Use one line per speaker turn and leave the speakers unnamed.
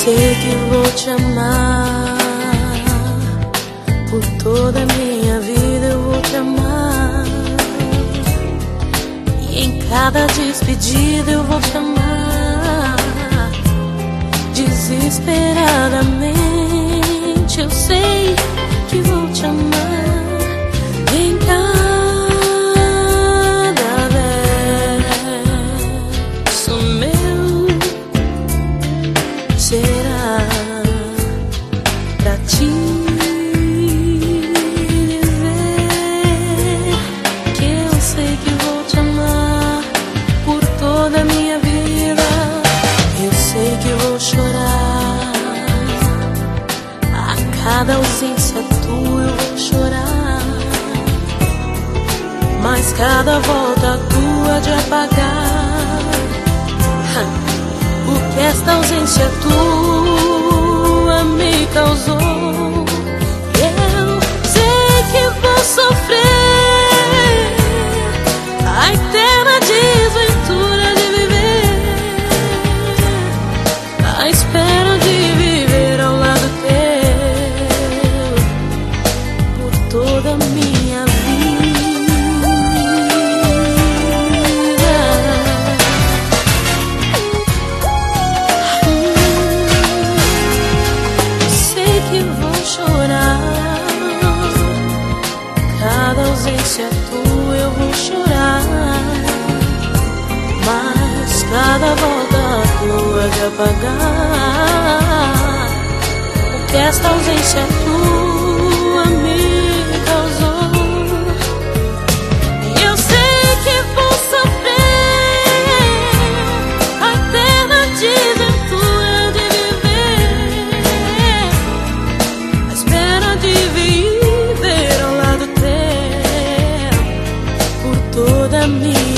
sei que vou te amar, por toda a minha vida eu vou te amar, e em cada despedida eu vou te amar, desesperadamente eu sei que vou te amar, em cada verso meu será pra te dizer que eu sei que vou te amar por toda a minha vida. Eu sei que vou chorar a cada ausência tua, eu vou chorar, mas cada volta tua de apagar, porque esta ausência tua me causou. Eu sei que vou sofrer a eterna desventura de viver, à espera de viver ao lado teu por toda a minha vida. Cada ausência tua eu vou chorar, mas cada volta tua de apagar, porque esta ausência tua me causou. E eu sei que vou sofrer a eterna desventura de viver, à espera de viver ao lado teu por toda a minha